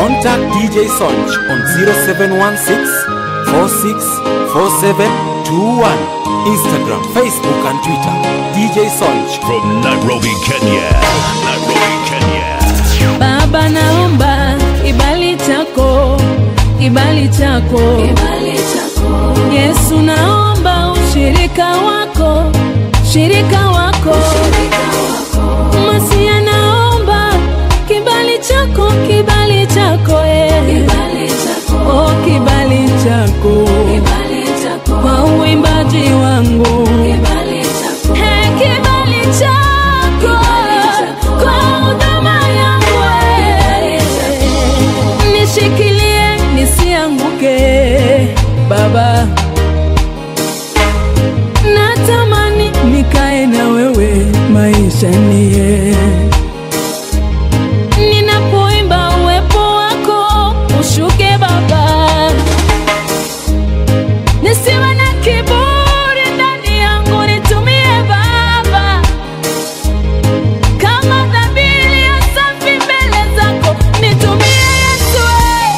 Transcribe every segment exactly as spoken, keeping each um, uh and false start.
Contact D J Sonj on zero seven one six, four six four seven two one. Instagram, Facebook and Twitter. D J Sonj from Nairobi, Kenya. Nairobi, Kenya. Baba naomba kibali chako, kibali chako, kibali chako. Yesu naomba ushirika wako, shirika wako, shirika wako. Masia naomba kibali chako, kibali chako, eh. Kibali chako, oh kibali chako, kibali chako. Kwa uimbaji wangu, kibali chako, hey, kibali chako, kwa huduma yangu, eh. Nishikilie nisianguke Baba, natamani nikae na wewe maisha niye. Ninapoimba uwepo wako ushuke Baba, nisiwe na kiburi ndani yangu, nitumie Baba kama dhabihu ya safi mbele zako, nitumie Yesu.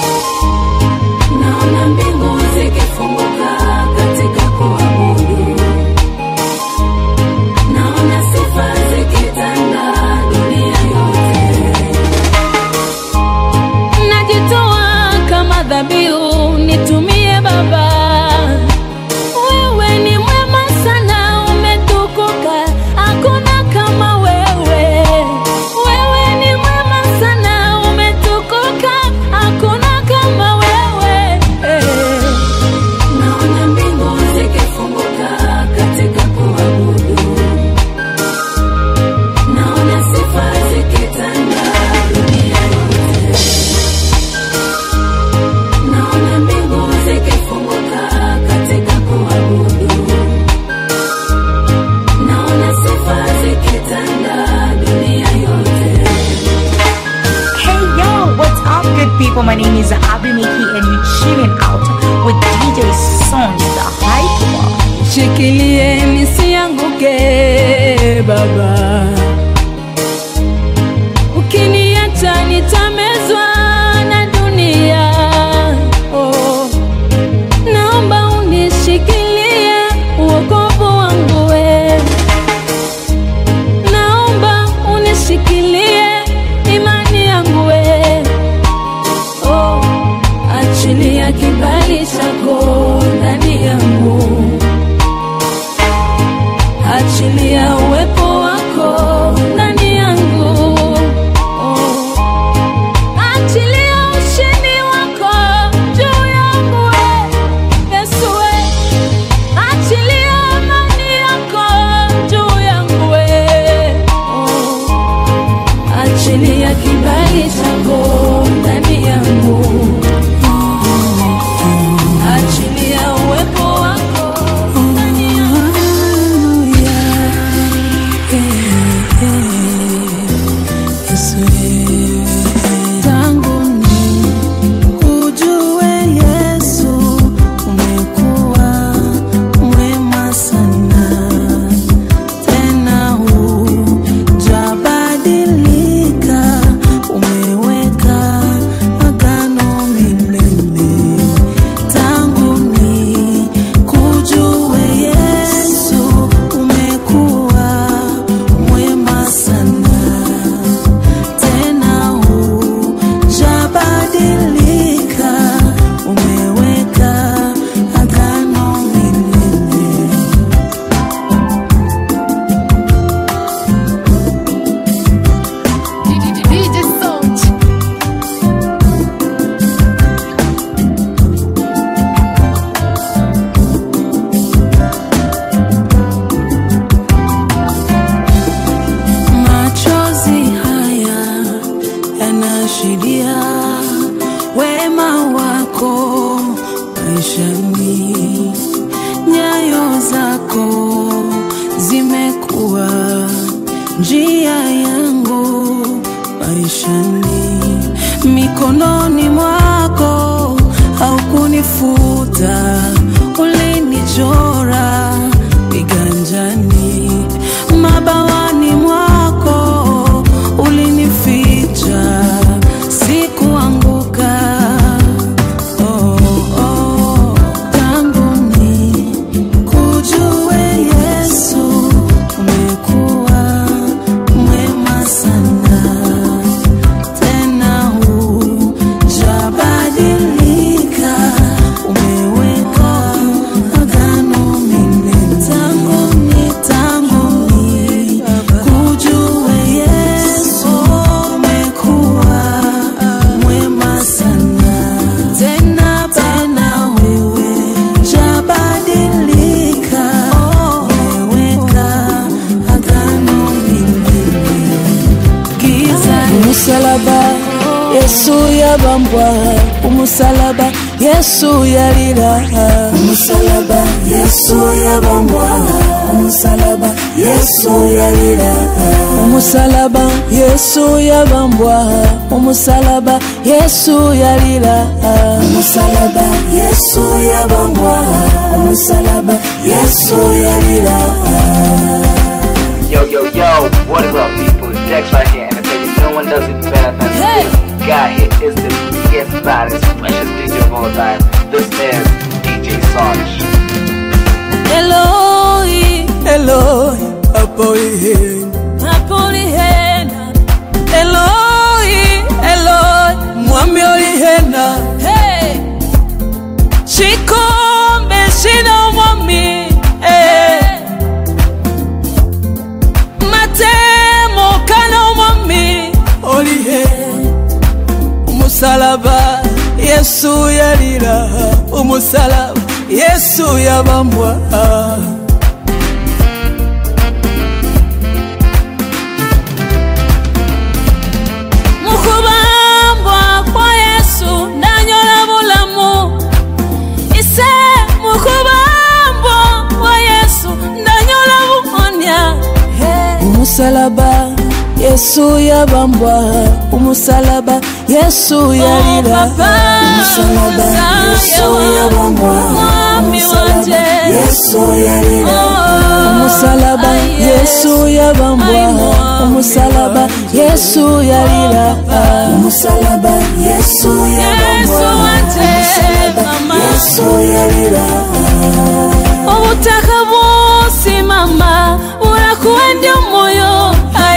Naona mbingu zikifunguka katika kuabudu, naona sifa zikitanda dunia yote. Najitoa kama dhabihu, nitumie Baba. Wewe ni mwema sana, umetukuka, hakuna kama wewe. Wewe ni mwema sana, umetukuka, hakuna kama wewe. Naona mbingu zikifunguka katika kuabudu, naona sifa zikitanda dunia yote. Naona mbingu zikifunguka katika kuabudu, naona sifa zikitanda dunia yote. Hey yo, what's up good people? My name is Abby Miki and you're chilling out with D J Sonj, the hype one. Shikilie nisianguke Baba, ukiniacha nitamezwa na dunia. Oh, naomba unishikilie wokovu wangu, we. Naomba unishikilie imani yangu, we. Oh, achilia kibali chako ndani yangu, achilia uwepo wako ndani yangu. Oh, achilia ushindi wako juu yangu, we. Yesu, we. Achilia amani yako juu yangu, we. Oh, achilia kibali chako ndani yangu, achilia uwepo wako ndani yangu. Tangu ni ujue Yesu, umekuwa mwema sana, tena hujabadilika, umeweka agano milele. Tangu ni kujue Yesu, umekuwa mwema sana, tena hujabadilika, umeweka agano milele. D J Sonj. Machozi haya yanashiria wema wako maishani, nyayo zako zimekuwa njia yangu maishani, mikononi mwako haukunifuta, ulinichora viganjani, mabawani mwako ulinificha, sikuanguka umusalaba Yesu yabambwa umusalaba Yesu yalira umusalaba Yesu yabambwa umusalaba Yesu yalira umusalaba Yesu yabambwa umusalaba Yesu yalira umusalaba Yesu yabambwa umusalaba Yesu yalira. Yo, yo, yo, what is up, people? It's Dex right here, and I tell you, no one does it better than hey. This guy here is the biggest, baddest, freshest D J of all time. This is D J Sonch. Eloi, Eloi, Apolihen, Apolihen, Eloi, Eloi, Mwami Olihena, hey, Chikombe Shino Mwami, hey. Umusalaba Yesu yalira umusalaba Yesu yabambwa mukubambwa kwa Yesu nanyola bulamu ise mukubambwa kwa Yesu nanyola bumonya umusalaba Yesu yabambwa umusalaba Yesu yalira umusalaba Yesu yabambwa umusalaba Yesu yalira umusalaba Yesu yabambwa umusalaba Yesu yalira umusalaba Yesu yabambwa umusalaba Yesu yalira ubutaka bwose mama urakuwenda moyo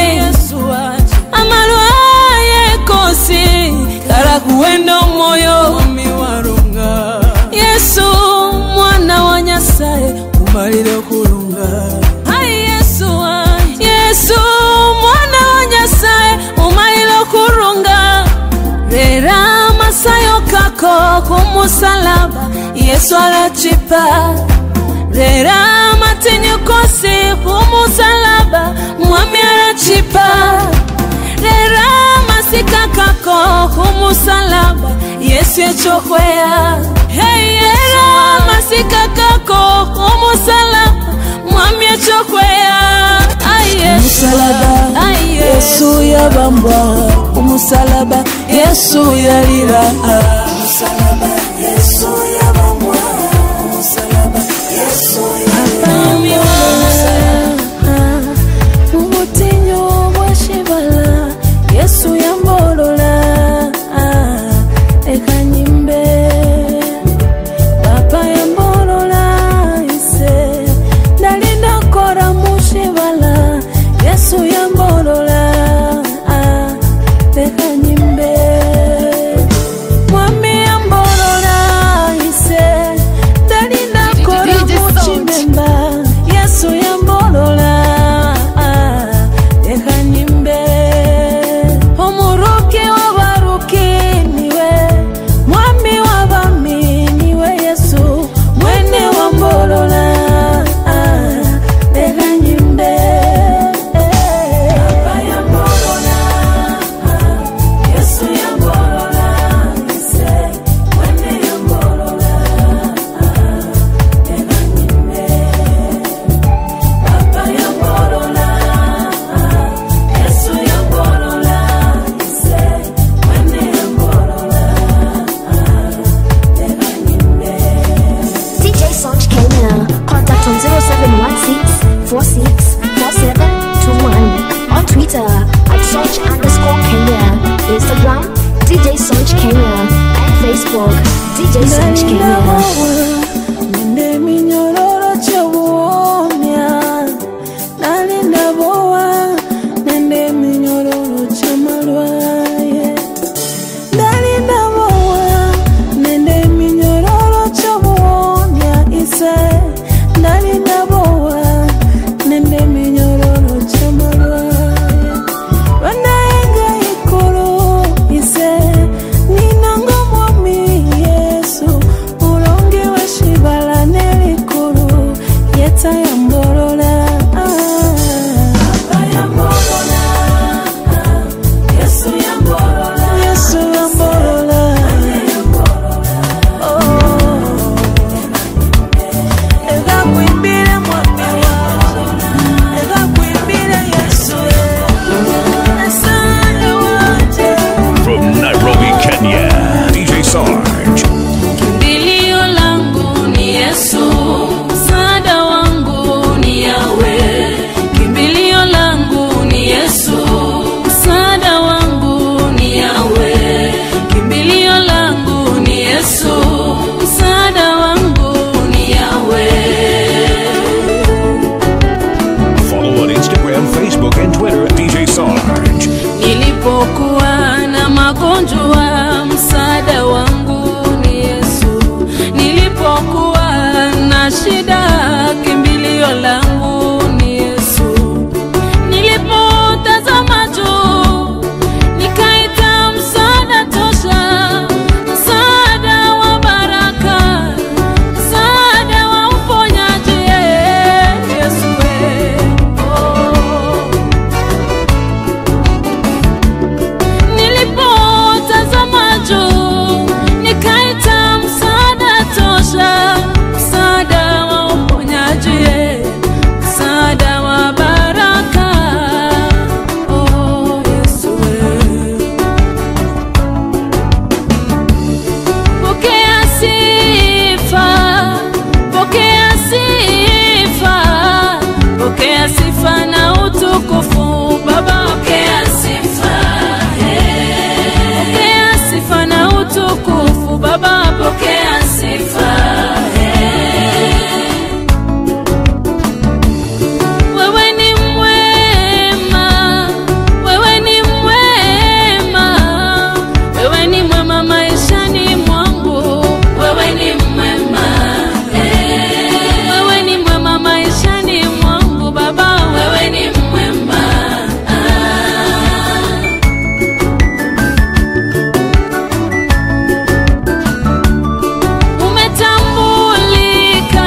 amalwaye kosi karakuwenda moyo miwarunga Yesu mwana wa Nyasaye umalire kulunga ai Yesu Yesu mwana wa Nyasaye umalire kulunga rera masayo kako kumusalaba Yesu alachipa rera matinyo kosi kumusalaba mwami alachipa rera masika kako kumusalaba Yesu echokwea hey rera masika kako kumusalaba mwami echokwea ay umusalaba Yesu yabambwa umusalaba Yesu yalira umusalaba Yesu yabambwa umusalaba Yesu yalira umutinyo bwashibala Yesu yambolola ekanyimbe papa yambolola ise nalinda kora mushibala Yesu yambolola ekanyimbe mwami yambolola ise nalinda kora mushibemba Yesu yambolola ekanyimbe omuruki wabaruki niwe mwami wabami niwe Yesu mwene wambolola ekanyimbe papa yambolola Yesu yambolola ise mwene yambolola ekanyimbe papa yambolola Yesu yambolola ise mwene yambolola ekanyimbe. D J Sonch Kenya. Contact on zero seven one six four six four seven two one. On Twitter at Sonch underscore Kenya. Instagram D J Sonch Kenya. And Facebook D J Sonch Kenya. Nende minyororo chawonya nalinda boa nende minyororo chamalwaye nalinda boa nende minyororo chawonya ise nalinda boa nende minyororo chamalwaye wanaenga ikolo ise ninango mwami Yesu ulonge wa Nilipokuwa na magonjwa, msaada wangu ni Yesu. Nilipokuwa na shida, kimbilio langu ni Yesu. Nilipotazama juu, nikaita msaada tosha, msaada wa baraka, msaada wa uponyaji, Yesu we. Oh. Nilipotazama juu, nikaita msaada tosha, msaada wa uponyaji, msaada wa baraka, oh Yesu we. Pokea sifa, pokea sifa, pokea sifa na utukufu Baba. Pokea sifa, pokea sifa na utukufu Baba. Pokea sifa, wewe ni mwema, wewe ni mwema, wewe ni mwema maishani mwangu. Wewe ni mwema, wewe ni mwema maishani mwangu Baba. Wewe ni mwema. Umetambulika,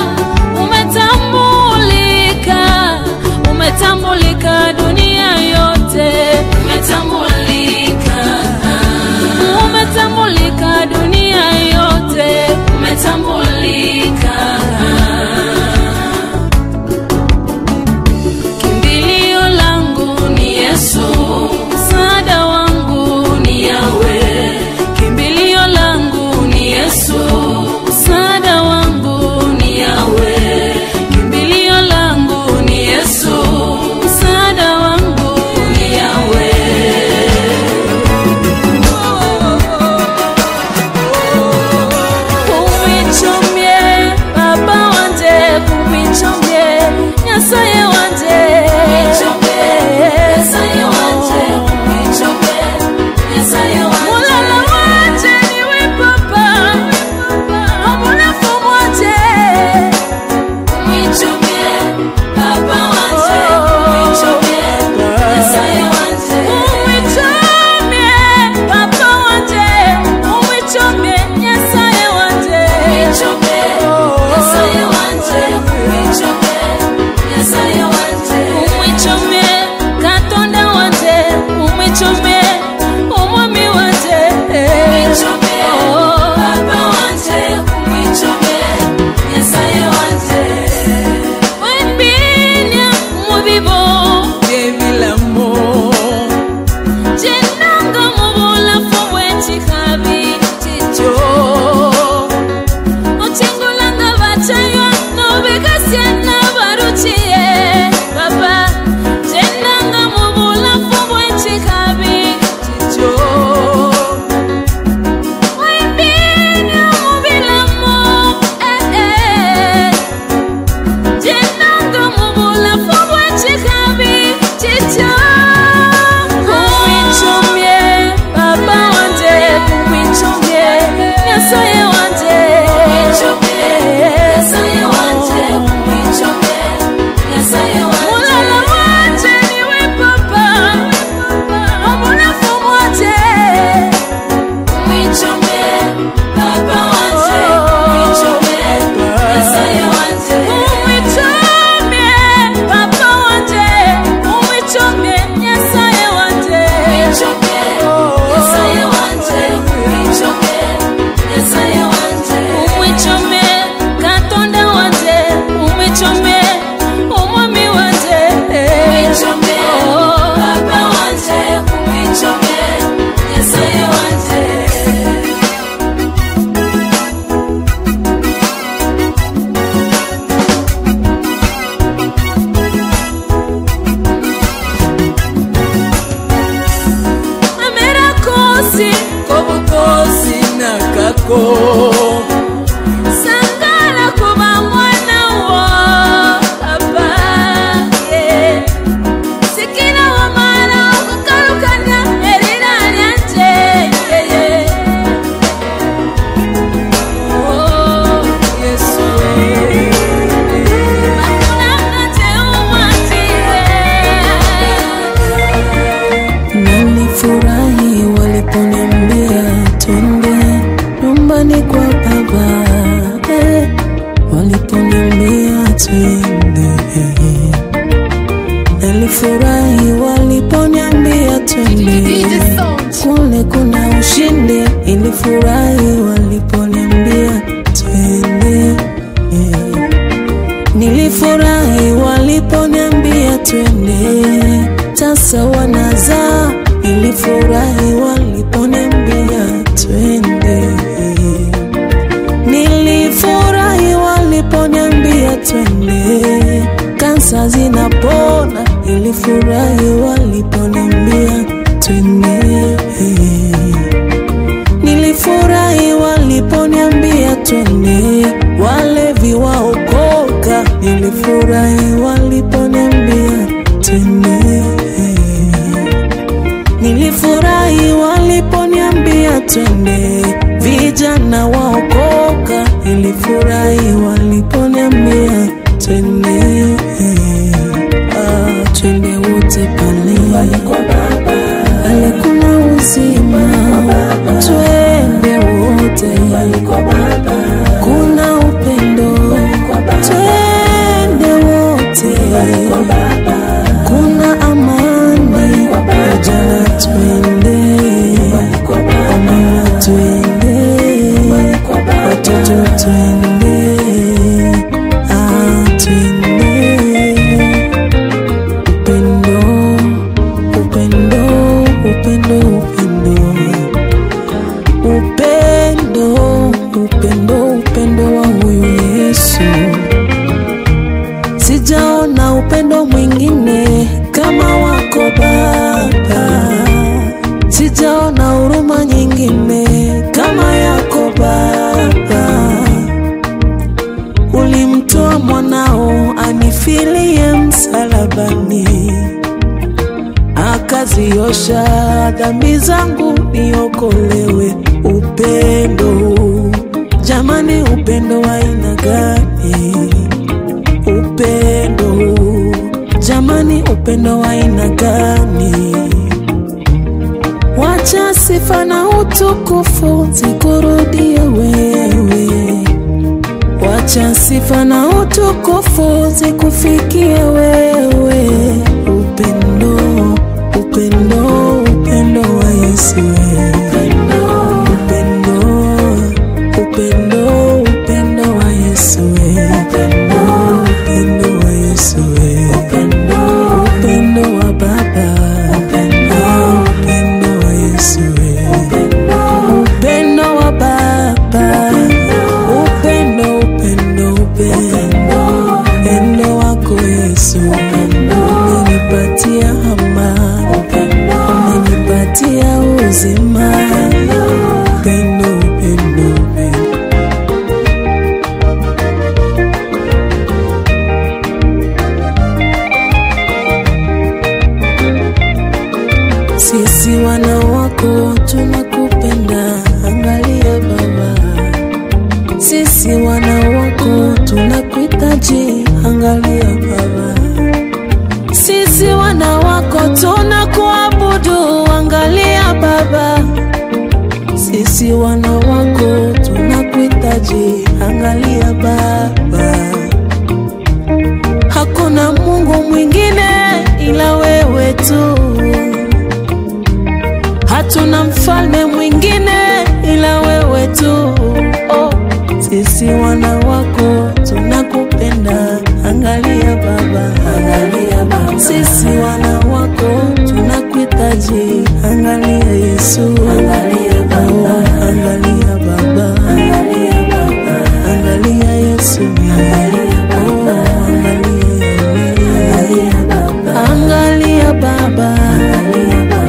umetambulika, umetambulika dunia yote. Umetambulika, umetambulika dunia yote. Umetambulika. Kimbilio langu ni Yesu, msaada wangu ni Yahweh. Kimbilio langu ni Yesu, msaada wangu ni Yahweh. Kimbilio langu ni Yesu, msaada wangu ni Yahweh. Kumichomye Baba wanje, kumichomye Nyasaye wanje, Nyasaye wanje, kumichomye Nyasaye wanje. Mulala wanje niwe Papa, omulafu wanje, kumichomye Baba wanje, kumichomye Nyasaye wanje. Kumichomye Papa wanje, kumichomye Nyasaye wanje, kumichomye Nyasaye wanje, kumichomye Nyasaye wanje. Kumichomye Katonda wanje, kumichomye omwami wanje, kumichomye Baba wanje, kumichomye Nyasaye wanje. Wembinya mubibo byebilamo, jenanga mubulafu bw'ekikabi kikyo. Ochengulanga bachayo nobegasya n'abarukiye Baba, jenanga mubulafu bw'ekikabi kikyo. Wembinya mubilamo, eh eh, jenanga mubulafu bw'ekikabi kikyo. Kumichomye Baba wanje, kumichomye Nyasaye wanje, kumichomye Nyasaye wanje, kumichomye Nyasaye wanje. Mulala wanje niwe Papa, omulafu wanje, kumichomye Baba wanje, kumichomye Nyasaye wanje. Kumichomye Papa wanje, kumichomye Nyasaye wanje, kumichomye Nyasaye wanje, kumichomye Nyasaye wanje. Kumichomye Katonda wanje, kumichomye omwami wanje, kumichomye Baba wanje, kumichomye Nyasaye wanje. Amera kosi kobukosi nakako, sangala kuba mwana wa Baba, yeah. Sikina wa mara kukalukanya twende. Kule kuna ushindi, nilifurahi waliponiambia twende. Nilifurahi waliponiambia twende. Tasa wanaza, nilifurahi waliponiambia twende. Nilifurahi waliponiambia twende. Kansa zinapona, nilifurahi waliponiambia twende. Nilifurahi waliponiambia twende. Walevi waokoka, nilifurahi waliponiambia twende. Nilifurahi waliponiambia twende. Vijana waokoka, nilifurahi waliponiambia twende. Ah, twende wote pale pale kuna uzima. Twende wote kuna upendo. Twende wote kuna amani. Vijana twende, mama twende, watoto twende. Ah, twende. Upendo, upendo, upendo, upendo, upendo, upendo, upendo wa huyu Yesu. Sijaona upendo mwingine kama wako Baba. Sijaona huruma nyingine kama yako Baba. Ulimtoa mwanao anifilie msalabani, akaziosha dhambi zangu niokolewe. Upendo, jamani, upendo wa aina gani? Upendo, jamani, upendo wa aina gani? Wacha sifa na utukufu zikurudie wewe. Wacha sifa na utukufu zikufikie wewe. Upendo, upendo, upendo wa Yesu. Upendo, upendo, upendo wa Yesu. Upendo, upendo wa Yesu. Upendo, upendo wa Baba. Upendo, upendo wa Yesu. Upendo wa Baba. Upendo, upendo, upendo, upendo wako Yesu. Umenipatia amani, umenipatia uzima. Upendo, upendo, upendo. Sisi wana wako tunakupenda, angalia Baba. Sisi wana wako tunakuhitaji, angalia Baba. Sisi wana wako tunakuabudu, angalia Baba. Sisi wana wako tunakuhitaji, angalia Baba. Hakuna Mungu mwingine ila wewe tu. Hatuna mfalme mwingine ila wewe tu. Oh, sisi wana wako tunakupenda, angalia Baba, angalia Baba. Sisi wana wako tunakuhitaji, angalia Yesu, angalia Baba, oh, angalia Baba, angalia Baba, angalia Yesu, angalia Baba, oh, angalia Baba, angalia Baba, angalia Baba.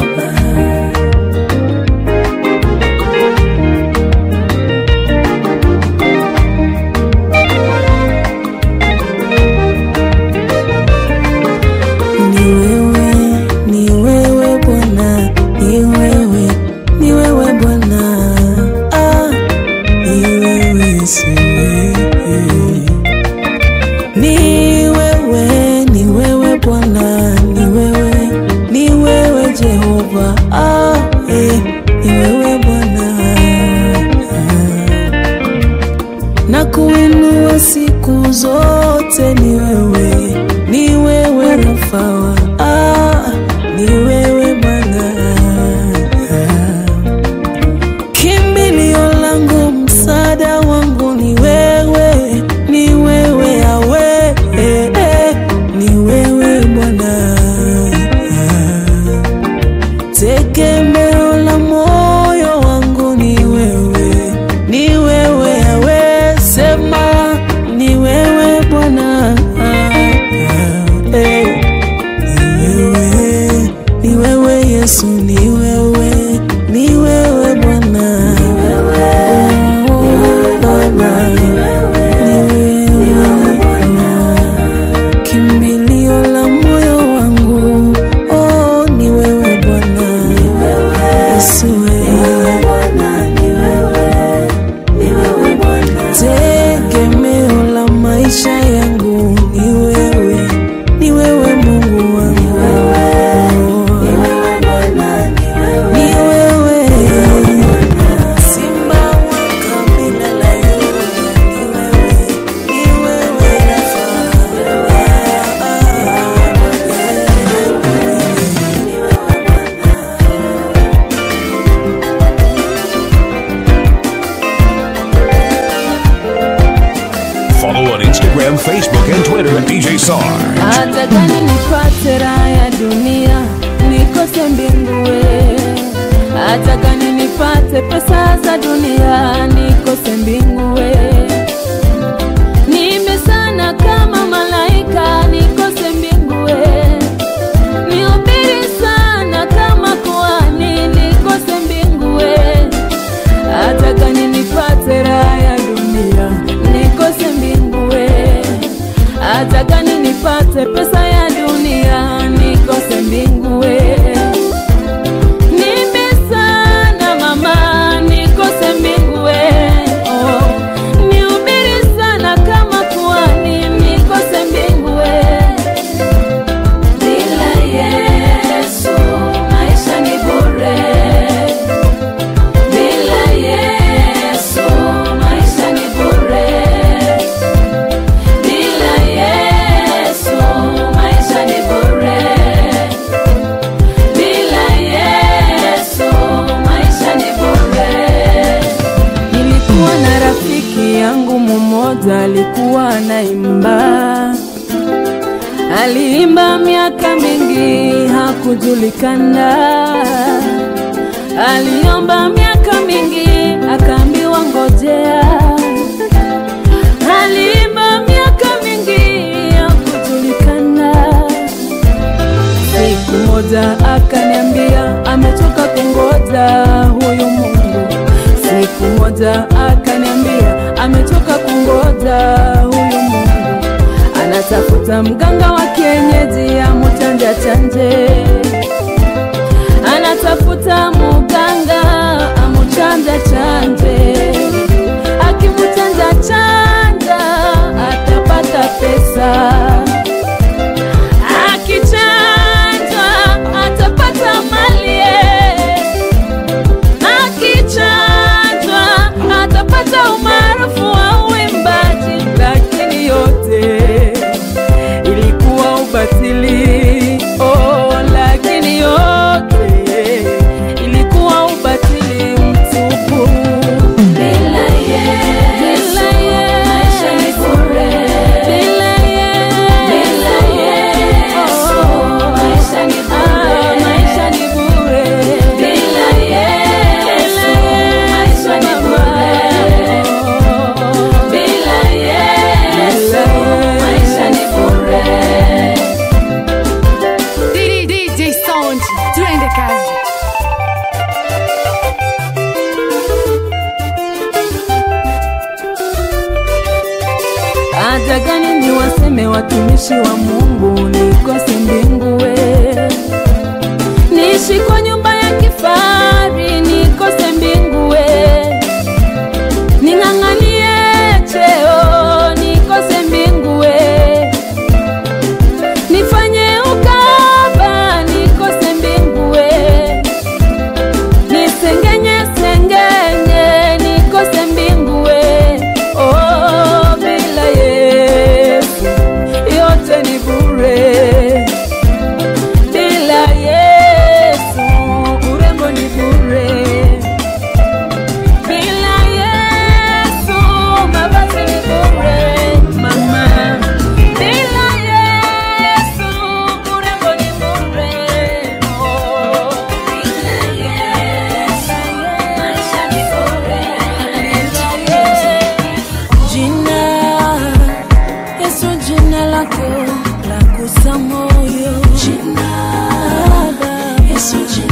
Ni wewe, ni wewe Bwana, ni wewe, ni Yesu ni wewe, ni wewe Bwana, oh Baba, ni wewe Bwana, kimbilio la moyo wangu, oh ni wewe Bwana, Yesu wewe Bwana, ni wewe, ni wewe Bwana, tegemeo la maisha yangu ni wewe, ni wewe Mungu wangu. Follow on Instagram, Facebook, and Twitter at D J Sarge. Hata gani nipate raha ya dunia nikose mbingue, hata gani nipate pesa za dunia nikose mbingue, niimbe sana kama malaika nikose mbingue, nihubiri sana kama kuhani nikose mbingue, hata gani nipate raha ya dunia nikose mbingue, hata gani nipate pesa ya dunia nikose mbingue, niimbe sana mama nikose mbingue, oh, nihubiri sana kama kuhani nikose mbingue, bila Yesu maisha ni bure, bila Yesu maisha ni bure, bila Yesu maisha ni bure, bila Yesu maisha ni bure. Nilikuwa na rafiki yangu mmoja alikuwa anaimba, aliimba miaka mingi hakujulikana, aliomba miaka mingi akaambiwa ngojea, aliimba miaka mingi hakujulikana, siku moja akaniambia amechoka kungoja huyu Mungu, siku moja akaniambia amechoka kungoja huyu Mungu, anatafuta mganga wa kienyeji amuchanja chanje, anatafuta mganga amuchanja chanje, akimuchanja chanja atapata pesa, akichanja atapata mali, akichanja atapata umaarufu wa uimbaji, lakini yote ilikuwa ubatili, oh, lakini yote ilikuwa ubatili mtupu. Bila Yesu maisha ni bure, bila Yesu maisha ni bure, maisha ni bure, bila Yesu maisha ni bure, bila Yesu maisha ni bure. D J Sound, twende kazi. Hata gani ni waseme watumishi wa Mungu nikose mbingue, niishi kwa nyumba ya kifahari nikose mbingue, ning'ang'anie cheo nikose mbingue, nifanye ukaba nikose mbingue, nisengenye sengenye nikose mbingue, oh, bila Yesu yote ni bure, bila Yesu urembo ni bure, bila Yesu mavazi ni bure, mama, bila Yesu urembo ni bure, oh, bila Yesu maisha ni bure, bila Yesu. Jina Yesu, jina lako la kusa moyo, jina Yesu, jina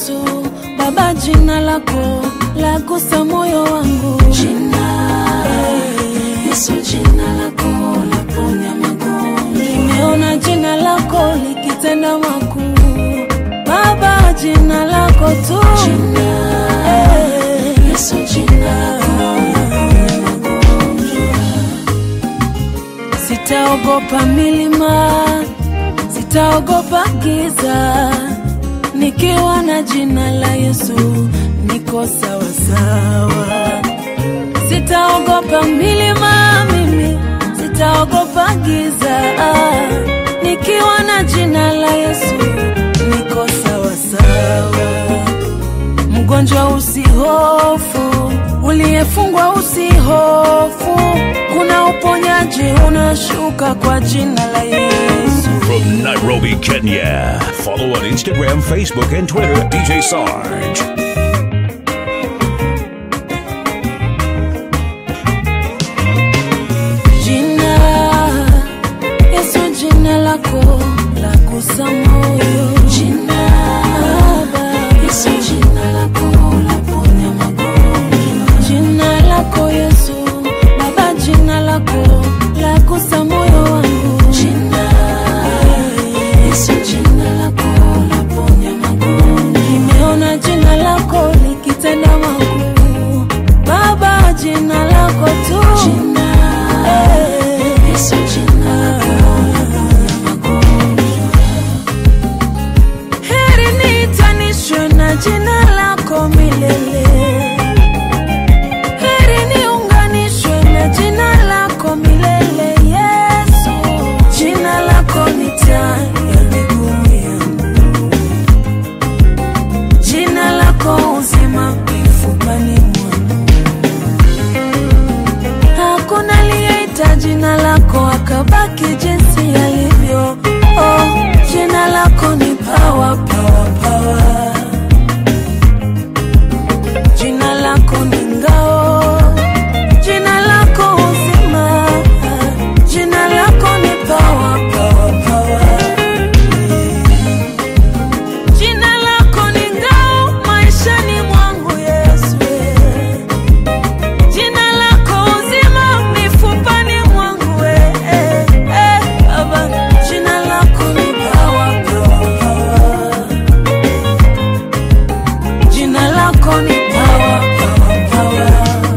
Yesu, Baba jina lako lagusa moyo wangu. Jina Yesu, jina lako laponya magonjwa. Nimeona jina lako likitenda makuu. Baba jina lako tu. Jina Yesu, jina lako laponya magonjwa. Sitaogopa milima, sitaogopa giza, nikiwa na jina la Yesu niko sawa sawa. Sitaogopa milima mimi, sitaogopa giza, nikiwa na jina la Yesu niko sawa sawa. Mgonjwa usihofu, uliyefungwa usihofu, kuna uponyaji unashuka kwa jina la Yesu. From Nairobi, Kenya, follow on Instagram, Facebook, and Twitter, D J Sarge. Jina Yesu, jina lako lagusa moyo. Jina Yesu, jina lako laponya magonjwa. Jina lako Yesu, Baba jina lako lagusa moyo wangu. Jina Yesu, jina lako laponya magonjwa. Nimeona jina lako likitenda makuu. Baba jina lako tu. Jina Yesu, jina lako laponya magonjwa. Heri niitanishwe na jina lako milele. Heri niunganishwe na jina lako milele. Yesu, jina lako ni taa ya miguu yangu. Jina lako uzima mifupani mwangu. Hakuna aliyeita jina lako akabaki jinsi alivyo. Oh, jina lako ni power, power, power. Jina lako ni ngao, jina lako uzima, jina lako ni power, power, power. Jina lako ni ngao maishani mwangu Yesu. Jina lako uzima mifupani mwangu eh, eh, Baba. Jina lako ni power, power, power. Jina lako ni power, power, power.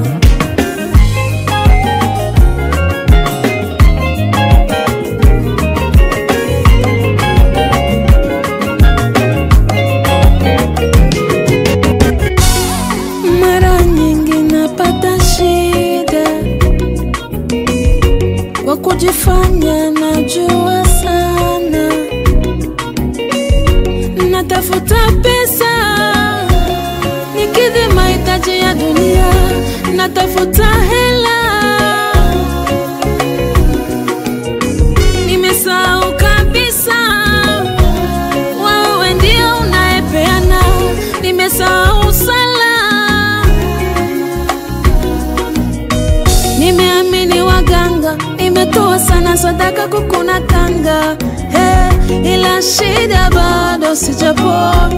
Mara nyingi napata shida kwa kujifanya najua sana. Natafuta pesa nikidhi mahitaji ya dunia, natafuta hela. Nimesahau kabisa wewe ndio unayepeana. Nimesahau sala, nimeamini waganga, nimetoa sana sadaka kukuna kanga. Hey, ila shida bado sijapoa.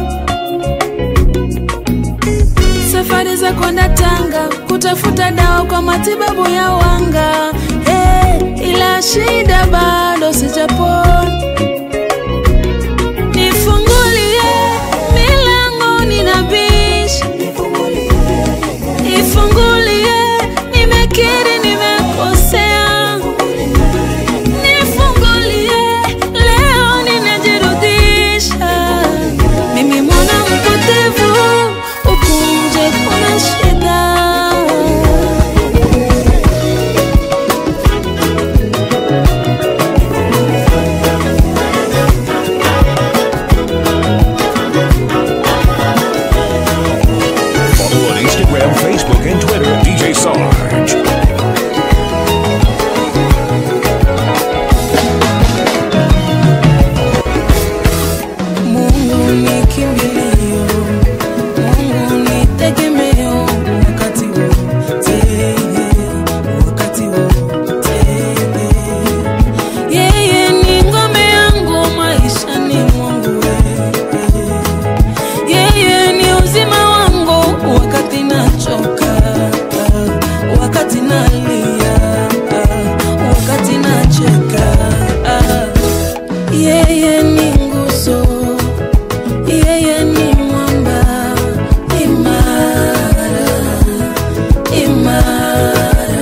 Safari za kwenda Tanga kutafuta dawa kwa matibabu ya wanga. Hey, ila shida bado sijapoa. Nifungulie milango ninabisha. Nifungulie, nimekiri nimekosea. Nifungulie, leo ninajirudisha. Mimi mwana mpotevu, huku nje kuna shida. yeye ni nguzo, yeye ni mwamba imara, imara.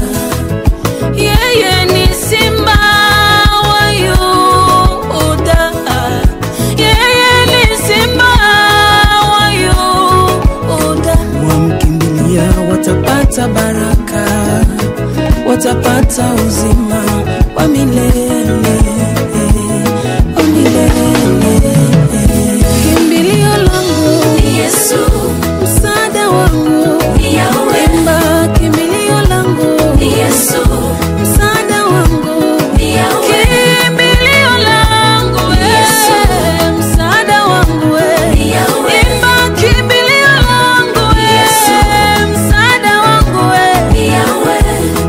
Yeye ni simba wa Yuda, yeye ni simba wa Yuda. Wamkimbilia watapata baraka, watapata uzima wa milele, wa milele. Kimbilio langu ni Yesu, msaada wangu ni Yahweh. Imba, kimbilio langu ni Yesu, msaada wangu ni Yahweh. Kimbilio langu ni Yesu, msaada wangu ni Yahweh. Imba, kimbilio langu ni Yesu, msaada wangu ni Yahweh.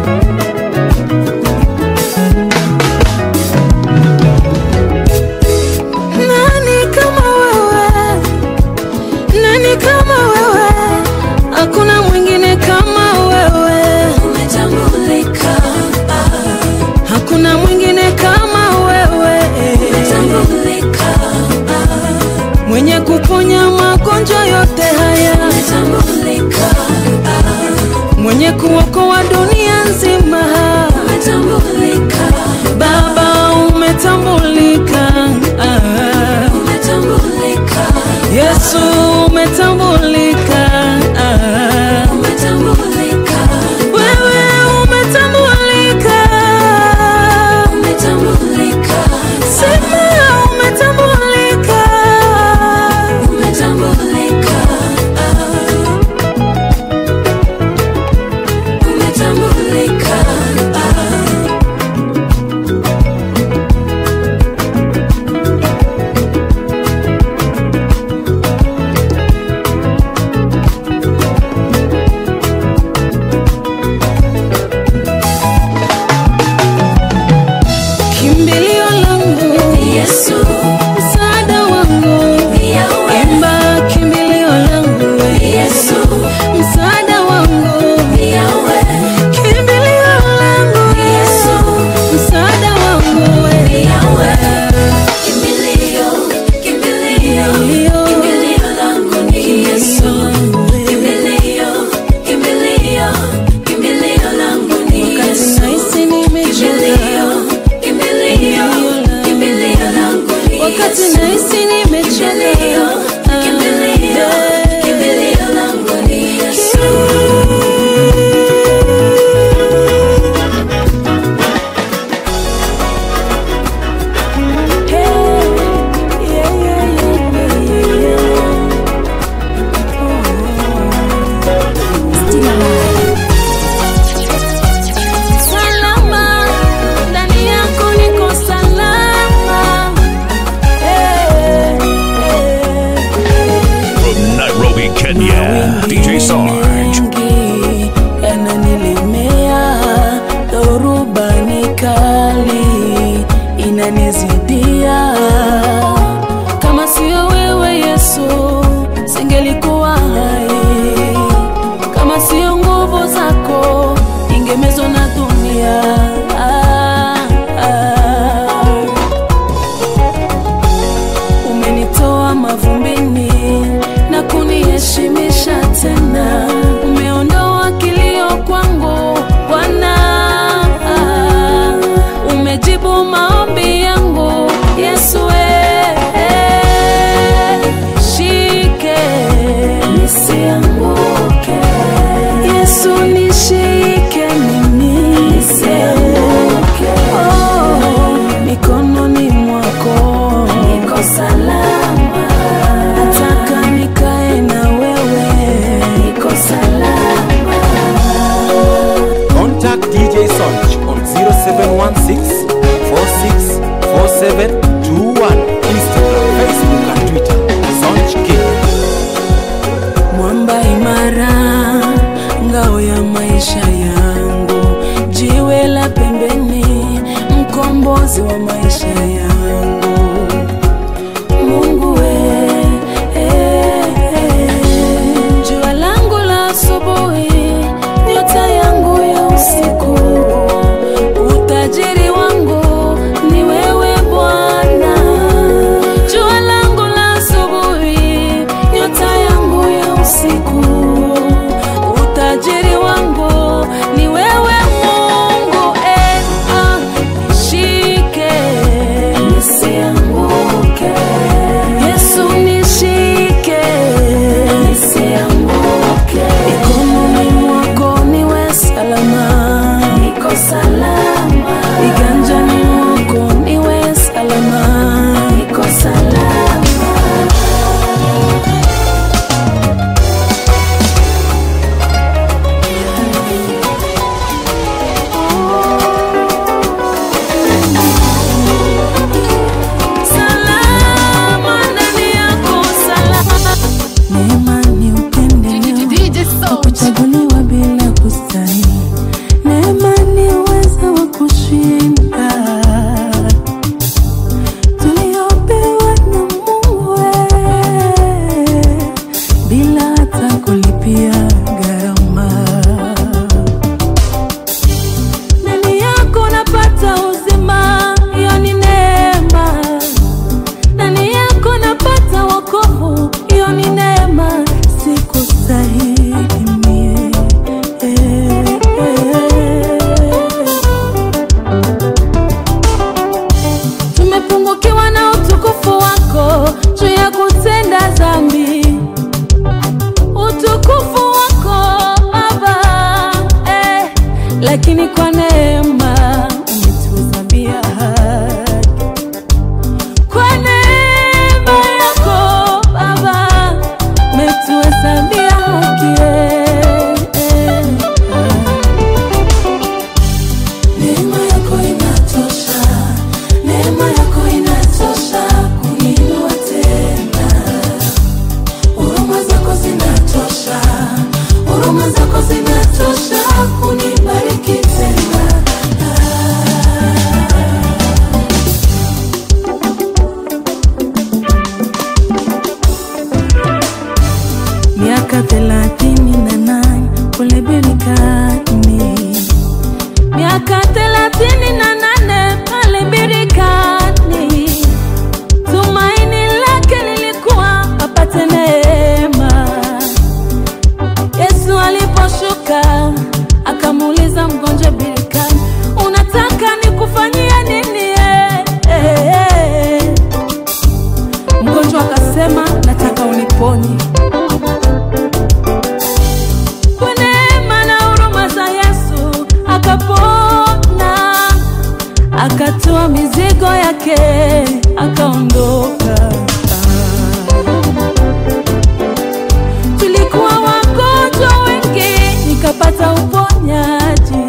Nani kama wewe? Nani kama wewe? Hakuna mwingine kama wewe. Umetambulika. Hakuna mwingine kama wewe. Umetambulika. Mwenye kuponya magonjwa yote haya. Umetambulika. Mwenye kuokoa dunia nzima. Umetambulika. Baba umetambulika. Umetambulika. Yesu umetambulika. Umetambulika. Wewe umetambulika. Umetambulika. Sema umetambulika. Umetambulika. Umetambulika. Kimbilio langu ni Yesu, msaada wangu ni Yahweh. Imba, kimbilio langu ni Yesu, msaada wangu ni Yahweh. Kimbilio langu ni Yesu, msaada wangu ni Yahweh. Kimbilio, kimbilio, kimbilio langu ni Yesu. Kimbilio, kimbilio, kimbilio langu ni Yesu. Wakati nahisi nimechoka, kimbilio, kimbilio langu ni Yesu. Salama, ndani yako niko salama. From Nairobi, Kenya, D J Sarge. Mengi yananilemea, dhoruba ni kali inanizidia. Kama sio wewe Yesu, singelikuwa hai. Kama sio nguvu zako, ingemezwa na dunia. Ah, ah. Umenitoa mavumbini na kuniheshimisha tena. Umeondoa kilio kwangu Bwana. Umejibu maombi yangu Yesu. Shike nisianguke Yesu, nishike mimi nisianguke. Oh, mikononi mwako niko salama. Nataka nikae na wewe, niko salama. Contact D J Sonch on zero seven one six, four six four seven two one. Instagram, Facebook and Twitter. Sonch King. Mwamba imara, ngao ya maisha yangu, jiwe la pembeni, mkombozi wa maisha yangu. Mungu we, eh, eh. Jua langu la asubuhi, nyota yangu ya usiku, utajiri wangu ni wewe Bwana. lakini kwa neema umetuhesabia haki. Kwa neema yako Baba umetuhesabia haki. Neema yako inatosha, neema yako inatosha kuniinua tena. Huruma zako zinatosha, huruma zako zinatosha kunibariki tena. Miaka thelathini na nane kule birikani, miaka thelathini na nane pale birikani, tumaini lake lilikuwa apate neema. Yesu aliposhuka akamuuliza mgonjwa birikani, unataka nikufanyia nini? Eh, eh, eh. Mgonjwa akasema, nataka uniponye. Kwa neema na huruma za Yesu akapona, akatoa mizigo yake akaondoka. Tulikuwa wagonjwa wengi nikapata uponyaji,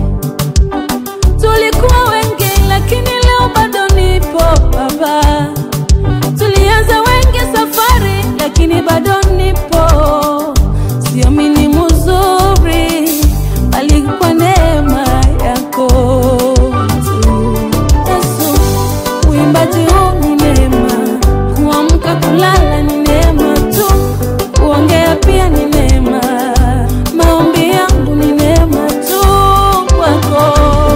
tulikuwa wengi lakini leo bado nipo Baba. Tulianza wengi safari lakini bado nipo. Sio mimi mzuri bali kwa neema yako tu. Yesu, uimbaji huu ni neema, kuamka kulala ni neema tu, kuongea pia ni neema, maombi yangu ni neema tu kwako.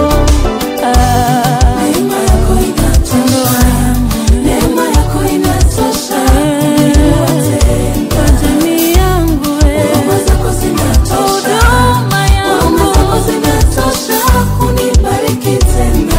Neema yako inatosha, neema yako inatosha kwa jamii yangu. Huruma zako zinatosha, huruma zako zinatosha kunibariki tena.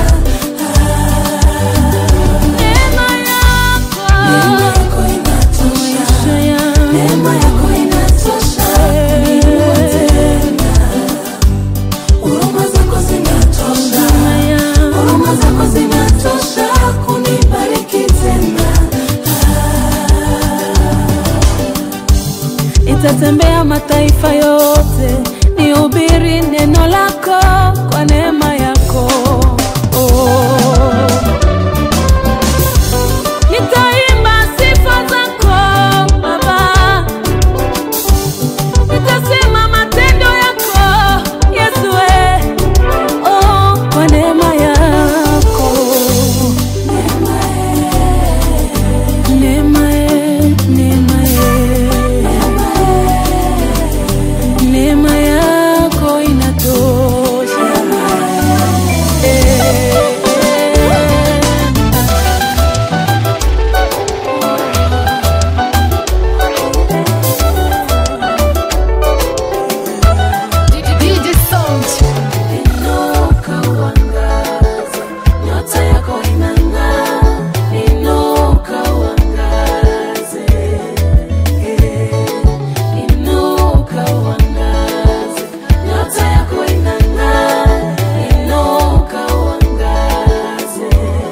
Neema yako, neema yako inatosha, neema yako inatosha kuniinua tena. Huruma zako zinatosha, huruma zako zinatosha kunibariki tena. Itatembea mataifa yote nihubiri neno lako kwa neema yako. Oh. Nitaimba sifa zako Baba, nitasema matendo yako Yesu. Oh, kwa neema yako, neema neema neema neema yako inatosha. D J Sound. Inuka uangaze, nyota yako inang'aa. Inuka uangaze, inuka uangaze, nyota yako inang'aa. Inuka uangaze.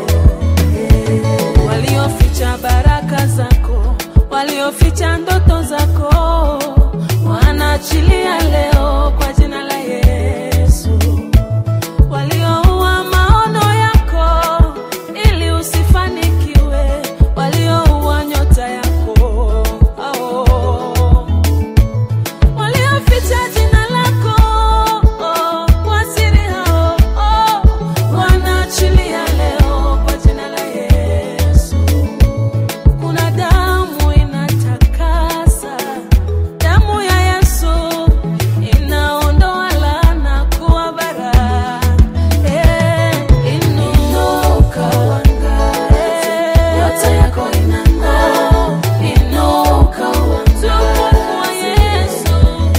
Walioficha baraka zako, walioficha ndoto zako, wanaachilia leo kwa jina la Yesu. Walioua maono yako ili usifanikiwe, walioua nyota yako, oh. Walioficha jina lako, oh, kwa siri hao, oh, wanaachilia leo kwa jina la Yesu. Kuna damu inatakasa, damu ya Yesu inaondoa laana kuwa baraka. Eh, inuka uangaze, nyota yako inang'aa. Inuka uangaze, Yesu.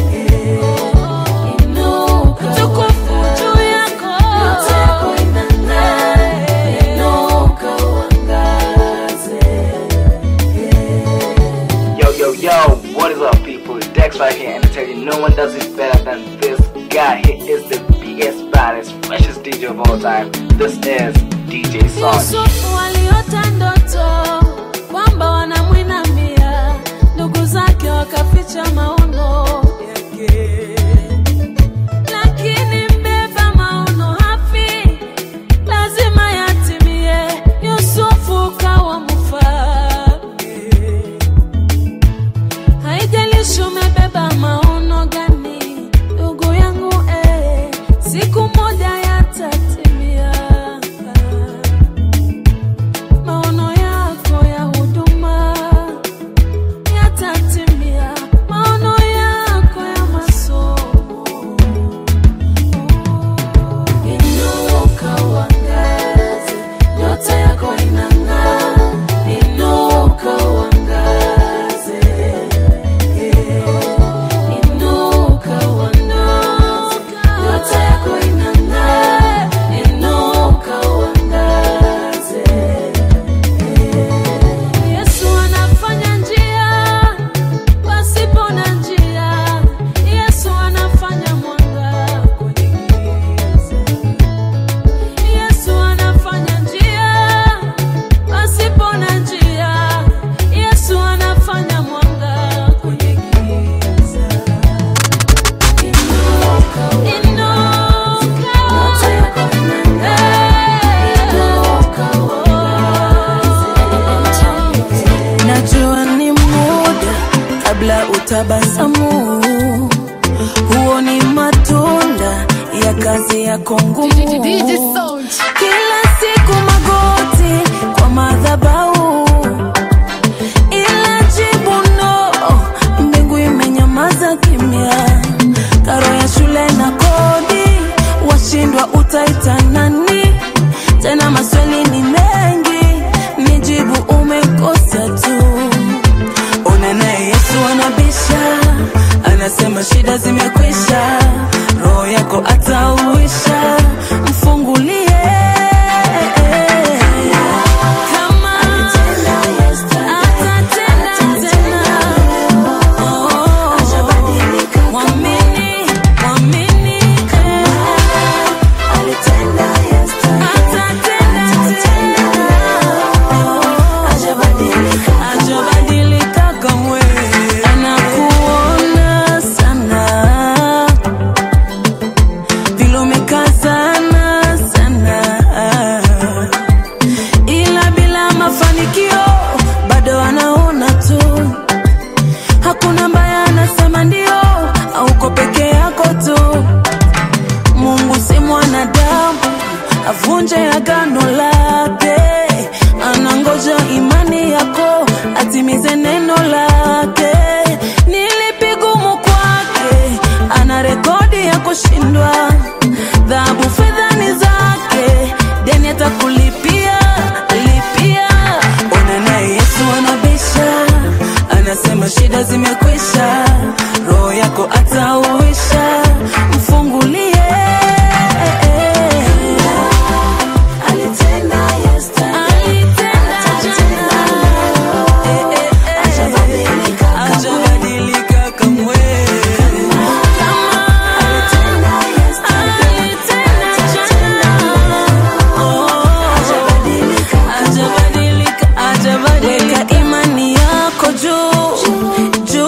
Inuka tukufu juu yako, nyota yako inang'aa. Inuka uangaze. Yo, yo, yo, what is up, people? Dex right here, and I tell you, no one does it better than this guy. He is the biggest bad tabasamu. Huo ni matunda ya kazi yako ngumu. Kila siku magoti kwa madhabahu, ila jibu no, mbingu imenyamaza kimya. Karo ya shule na kodi, washindwa utaita nani? Tena maswali ni mengi, nijibu umekosa tu. Unanaye Yesu anabisha, anasema shida zimekwisha, roho yako atauisha, mfungulie. Avunje agano lake, anangoja imani yako, atimize neno lake. Nilipigumu kwake, ana rekodi ya kushindwa. Dhahabu fedha ni zake, deni atakulipia, lipia. Unanaye Yesu anabisha, anasema shida zimekwisha, roho yako atauisha, mfungulie. Weka imani yako juu, juu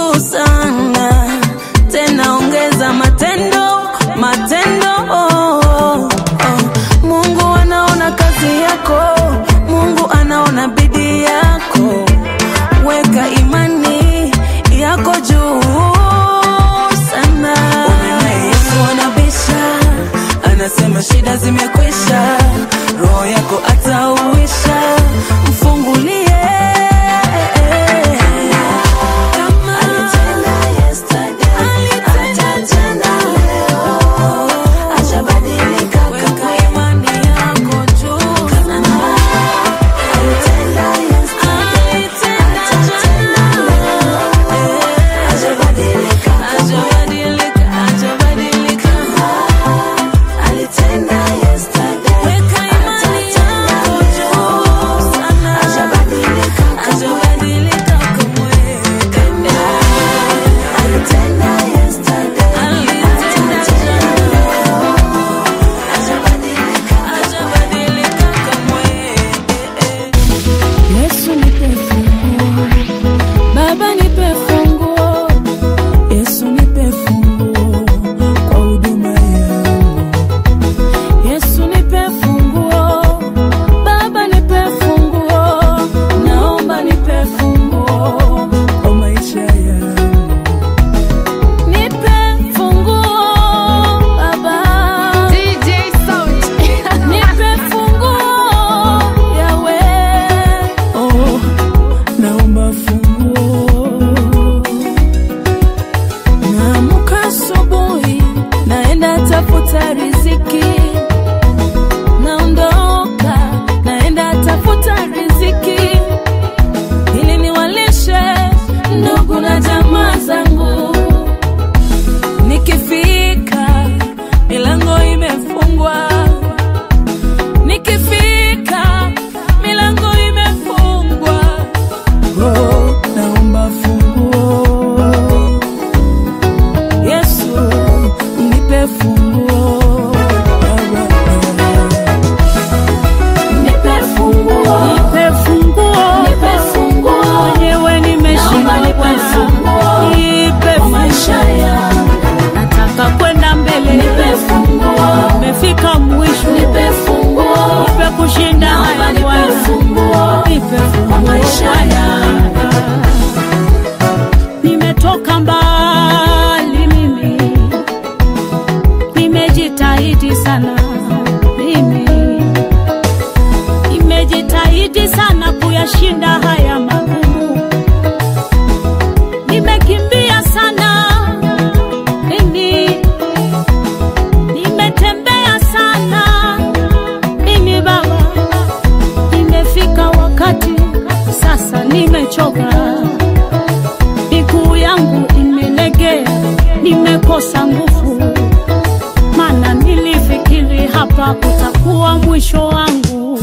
nimechoka, miguu yangu imelegea, nimekosa nguvu, maana nilifikiri hapa kutakuwa mwisho wangu.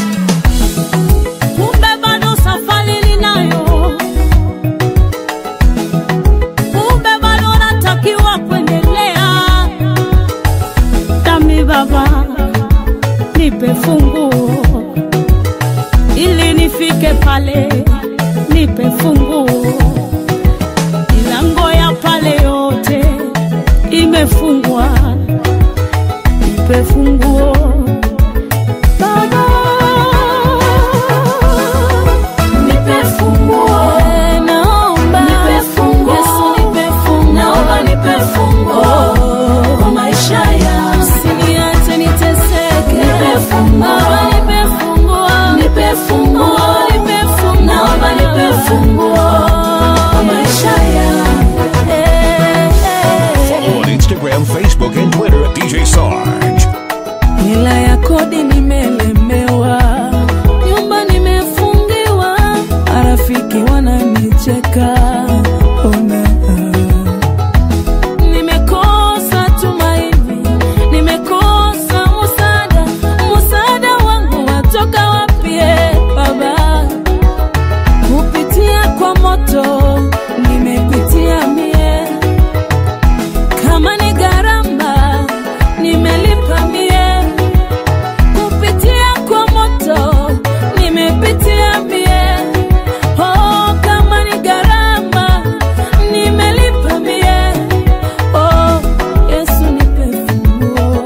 Kumbe bado safari ninayo, kumbe bado natakiwa kuendelea. Dami Baba, nipe funguo ili nifike pale, nipe funguo. Milango ya pale yote imefungwa, nipe funguo Baba, nipe funguo. Naomba nipe funguo, Yesu nipe funguo, naomba nipe funguo kwa maisha yangu, usiniache niteseke. Nipe funguo, nipe funguo, nipe funguo, nipe funguo, naomba nipe funguo kwa maisha yangu. Follow on Instagram, Facebook, and Twitter at D J Sarge. Hela ya kodi nimelemewa, nyumba nimefungiwa, marafiki wananicheka. Ona, nimekosa tumaini, nimekosa msaada. Msaada wangu watoka wapi Baba? Kupitia kwa moto nimepitia mie, kama ni gharama nimelipa mie. Kupitia kwa moto nimepitia mie, oh, kama ni gharama nimelipa mie. Oh, Yesu nipe funguo,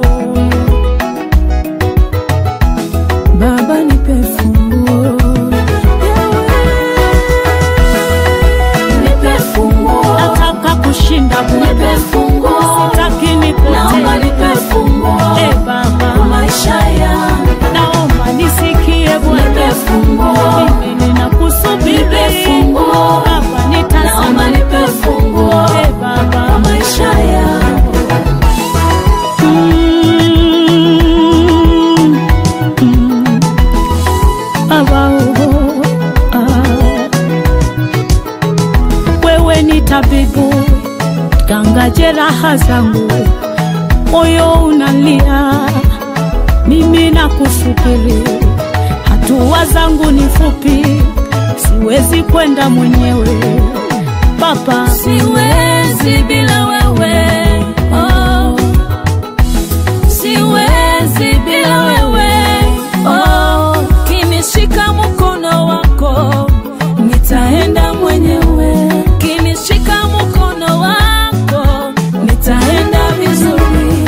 Baba nipe funguo, nipe funguo. Nataka kushinda, Nipe funguo, sitaki nipotee. naomba nipe funguo Eh Baba, kwa maisha yangu. naomba nisikie Bwana, Nipe funguo, mimi ninakusubiri. Nipe funguo. Baba, naomba nitazama. nipe funguo Eh kwa Baba, maisha yangu. Mm, mm. Baba, oh, ah. Wewe ni tabibu, ganga jeraha zangu, moyo unalia, mimi nakusubiri. Hatua zangu ni fupi, siwezi kwenda mwenyewe Baba, Siwezi bila wewe, oh, siwezi bila wewe, oh, kinishika mkono wako nitaenda mwenyewe, kinishika mkono wako nitaenda vizuri.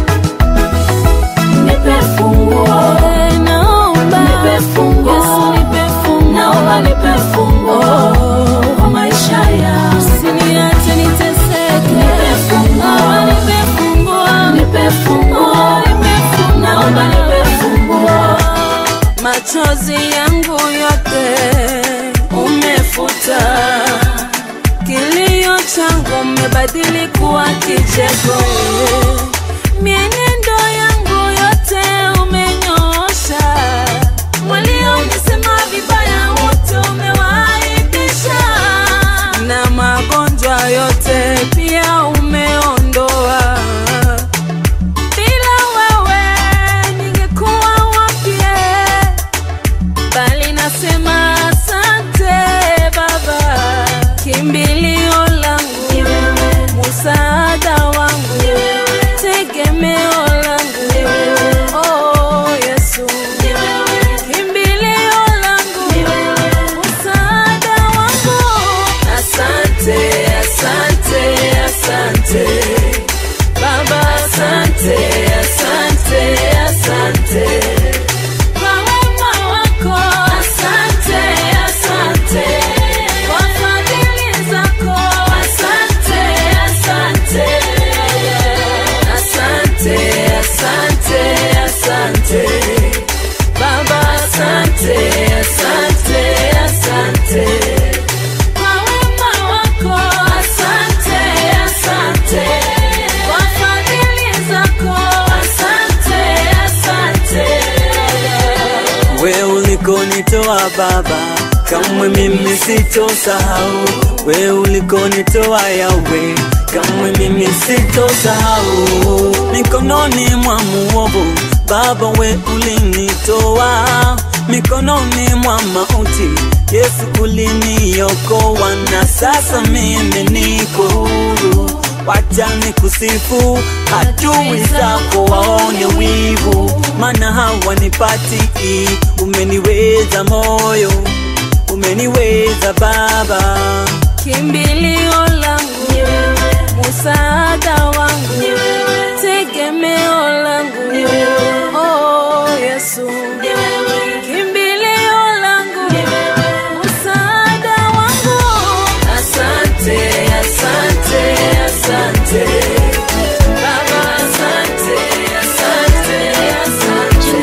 Nipe funguo, naomba nipe funguo, Yesu nipe funguo, naomba nipe funguo kwa maisha yangu, usiniache niteseke. Nipe funguo, nipe funguo, nipe funguo, nipe funguo, naomba nipe funguo. Machozi yangu yote umefuta, kilio changu umebadili kuwa kicheko. Mienendo yangu yote umenyoosha, walionisema vibaya wote umewaibisha, na magonjwa yote pia umeondoa. Bila wewe ningekuwa wapi? Bali nasema asante Baba, kimbilio langu, msaada wangu, tegemeo langu, oh Yesu, kimbilio langu, msaada wangu. Asante, asante, asante Baba, asante, asante, asante kwa wema wako, asante, asante kwa fadhili zako, asante, asante, asante, asante, asante Baba, asante, asante, asante kwa wema wako, asante, asante kwa fadhili zako, asante, asante. We ulikonitoa Baba, kamwe mimi sitosahau we ulikonitoa Yahweh, kamwe mimi sitosahau. Mikononi mwa muovu Baba we ulinitoa, mikononi mwa mauti Yesu uliniokoa, na sasa mimi niko huru. Wacha nikusifu, adui zako waone wivu, maana hawanipati. Umeniweza moyo, umeniweza Baba, kimbilio langu, msaada wangu, tegemeo langu, oh Yesu, kimbilio langu, msaada wangu. Asante, asante, asante Baba, asante, asante, asante.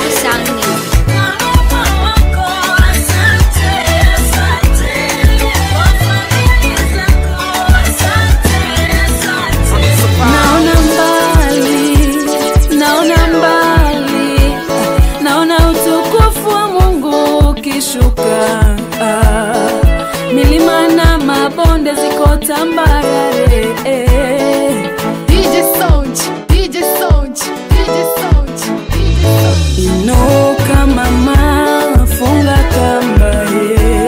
Naona mbali, naona mbali, naona utukufu wa Mungu ukishuka. Ah, milima na mabonde ziko tambarare. D J Sound, D J Sound, D J Sound, D J Sound. Inuka mama, funga kamba ye.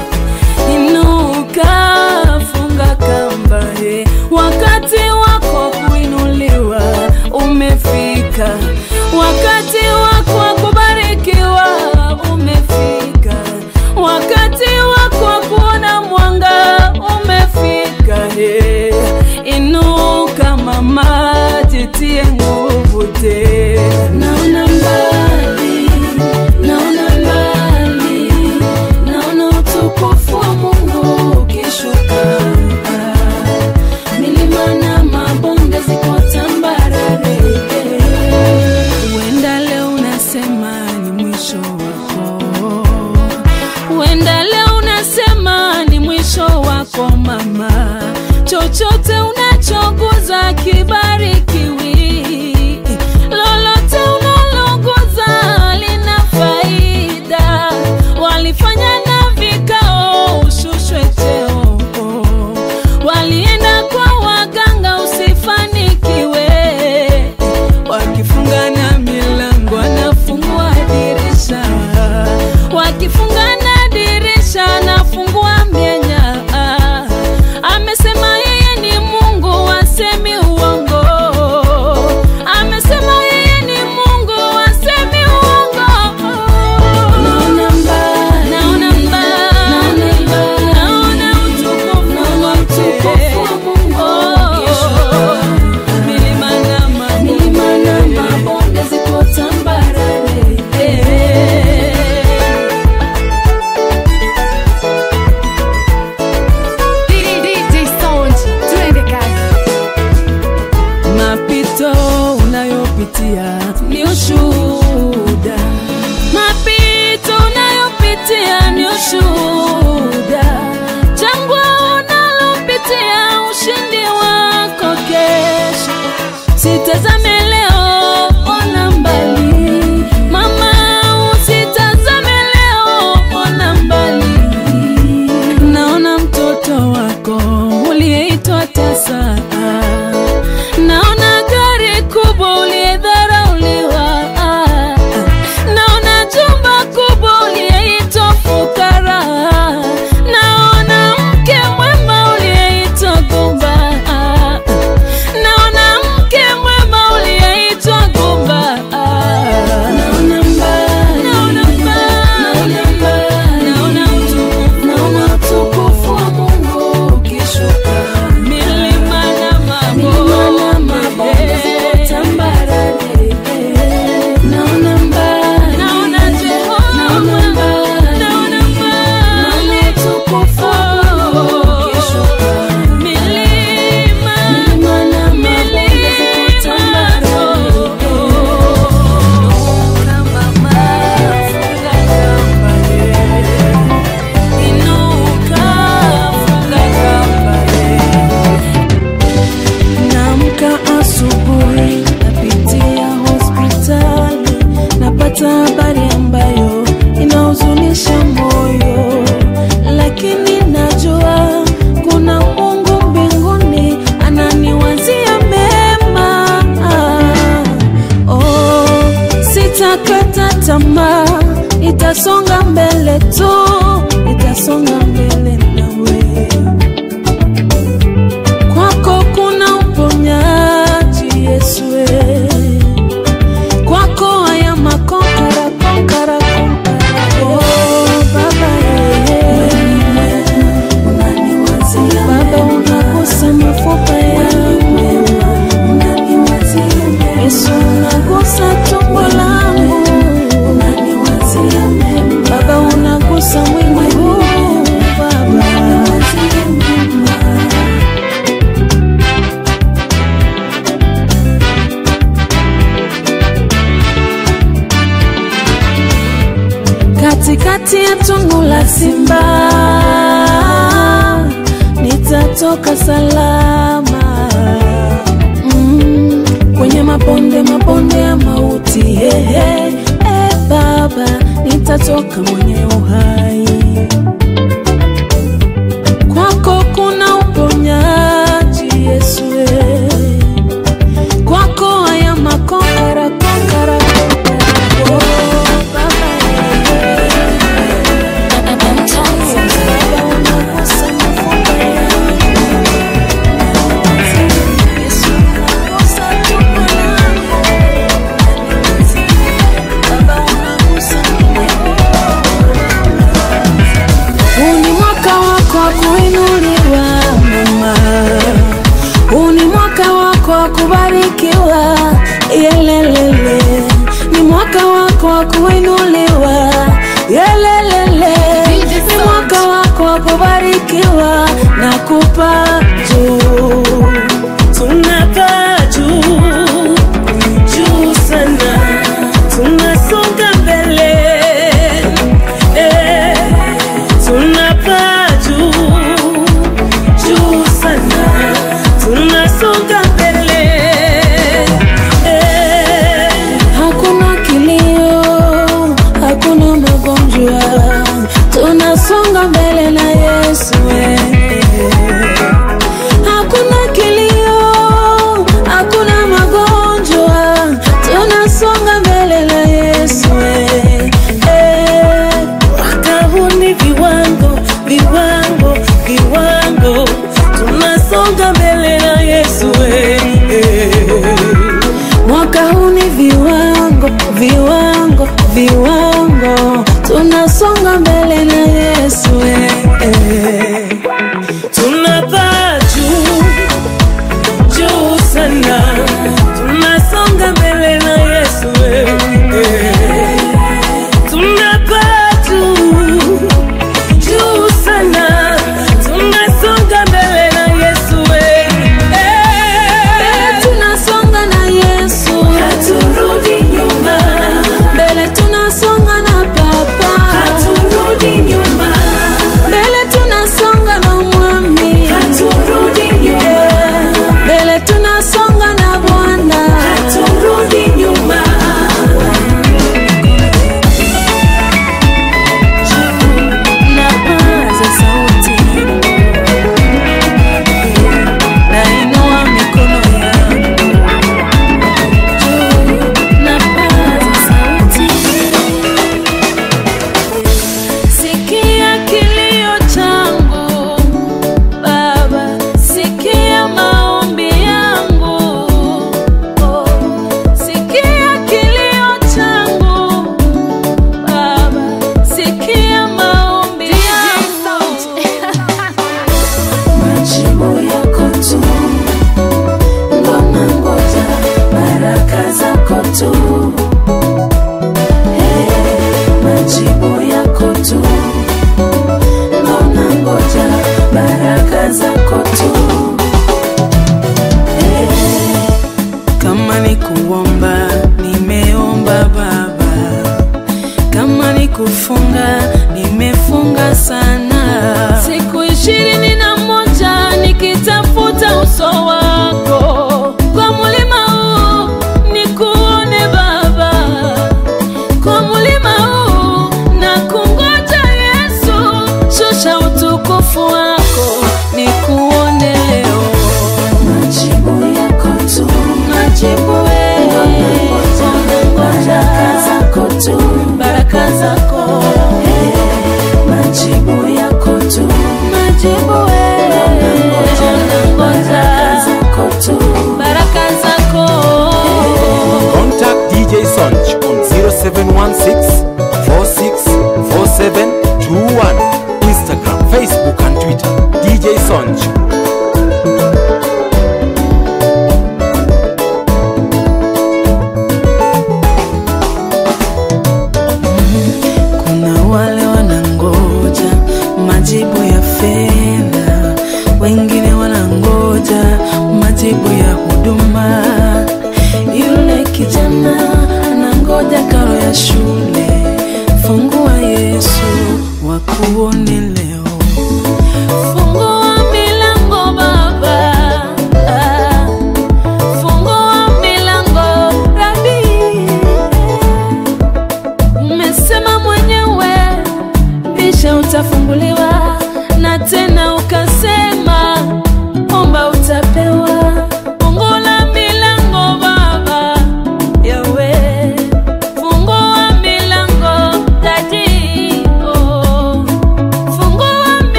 Inuka, funga kamba ye. Wakati wako kuinuliwa umefika, wakati wako kubarikiwa umefika, wakati wako kuona mwanga umefika. He, inuka mama, jitie nguvu te. Naona mbali, naona mbali, naona utukufu wa Mungu ukishuka. Milima na mabonde ziko tambarare. Uenda leo unasema ni mwisho wako, uenda leo unasema ni mwisho wako mama. Chochote unachoguza kibarikiwi, lolote kati ya tundu la simba nitatoka salama. Mm, kwenye mabonde mabonde ya mauti, hey, hey, hey, Baba nitatoka mwenye uhai. Kwako kuna uponyaji Yesu, kwako haya makongara kongara kongara. Kubarikiwa, yelelele, ni mwaka wako wa kuinuliwa, yelelele, ni mwaka wako wa kubarikiwa na kupaa juu. Tunapaa juu, juu sana, tunasonga mbele, eh, tunapaa juu, juu sana, tunasonga tunasonga mbele na Yesu, hakuna kilio, hakuna magonjwa, tunasonga mbele na Yesu. Mwaka huu ni viwango, viwango, viwango, tunasonga mbele na Yesu. Mwaka huu ni viwango, viwango, viwango, tunasonga mbele na Yesu, eh, eh. Tunapaa juu, juu sana, tunasonga mbele na Yesu, eh, eh. Tunapaa juu, juu sana, tunasonga mbele na Yesu, eh, eh. Tunasonga na Yesu, haturudi nyuma, mbele tunasonga na Baba, haturudi nyuma, mbele tunasonga na Mwami, haturudi nyuma, mbele tunasonga na Bwana, haturudi nyuma. Napaza sauti, nainua mikono yangu, napaza sauti. Sikia kilio changu Baba, sikia maombi yangu, oh, sikia kilio changu Baba, sikia maombi yangu. Majibu yako tu ndo nangoja, baraka zako tu, majibu yako tu ndo nangoja, baraka zako tu. Kama ni kuomba, nimeomba Baba, kama ni kufunga, nimefunga sana. Siku ishirini na moja nikitafuta uso wako, kwa mulima huu nikuone Baba, kwa mulima huu na kungoja Yesu, shusha utukufu wako nikuone leo. Majibu yako tu, majibu wewe, baraka zako tu, baraka zako, majibu yako tu, majibu wewe, baraka zako tu, baraka zako. Contact D J Sonch on zero seven one six, four six four seven two one. Instagram, Facebook and Twitter, D J Sonch. Kuna wale wanangoja majibu ya fedha, wengine wanangoja majibu ya huduma. Yule kijana anangoja karo ya shule, fungua Yesu.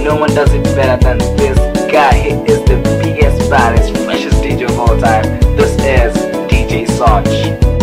no one does it better than this guy. He is the biggest, baddest, freshest D J of all time. This is D J Sonch.